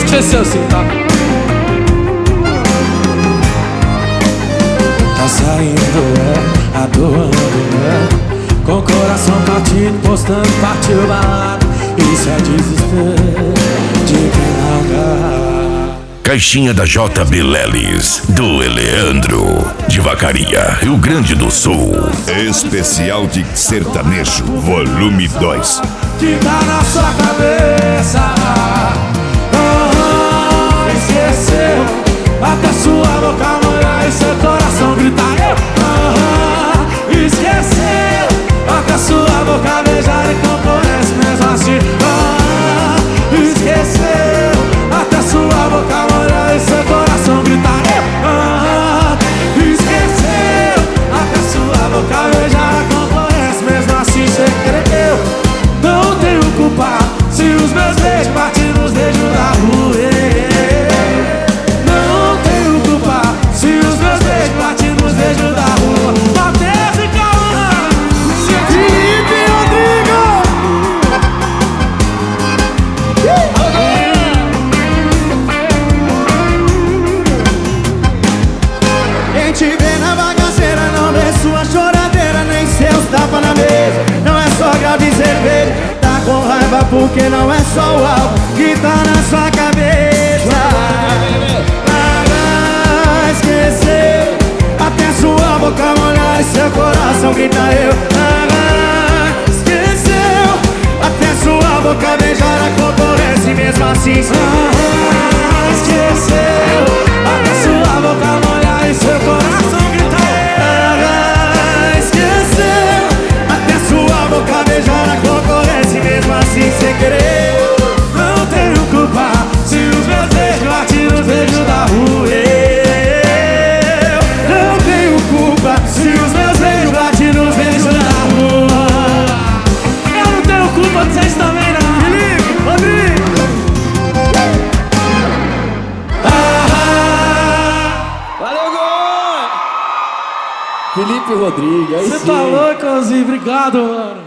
Esqueceu sim, tá? Tá saindo, adorando, com o coração partido, postando partiu balada. Isso é desespero de quem não dá. Caixinha da JB Lelis, do Eleandro, de Vacaria, Rio Grande do Sul. Especial de sertanejo, volume 2. Que tá na sua cabeça. Esqueceu, até sua boca molhar e seu coração gritar. Esqueceu, até sua boca beijar e concorrência mesmo assim. Esqueceu, até sua boca molhar e seu coração gritar. Esqueceu, até sua boca beijar e concorrência mesmo assim. Você creu, não tenho culpa se os meus beijos batem nos dedos da rua. Não tenho culpa se os meus beijos batem nos dedos da rua. Matheus e Cauã, Felipe Rodrigo. Quem te vê na bagaceira não vê sua choradeira, nem seus tapas na mesa. Não é só grave cerveja, tá com raiva porque não é só o álcool que tá na sua cabeça. Esqueceu, até sua boca molhar e seu coração grita eu. Esqueceu, até sua boca beijar a concorrência e mesmo assim. Esqueceu, até sua boca molhar e seu coração grita. Esqueceu, até sua boca beijar a concorrência e mesmo assim sem querer. Não tenho culpa se os meus beijos batem nos beijos da rua. Eu não tenho culpa Se os meus beijos batem nos beijos da rua. Eu não tenho culpa de vocês também não. Felipe, Rodrigo. Valeu, gol! Felipe Rodrigues, aí Você sim. tá louco, Ozzy? Obrigado, mano.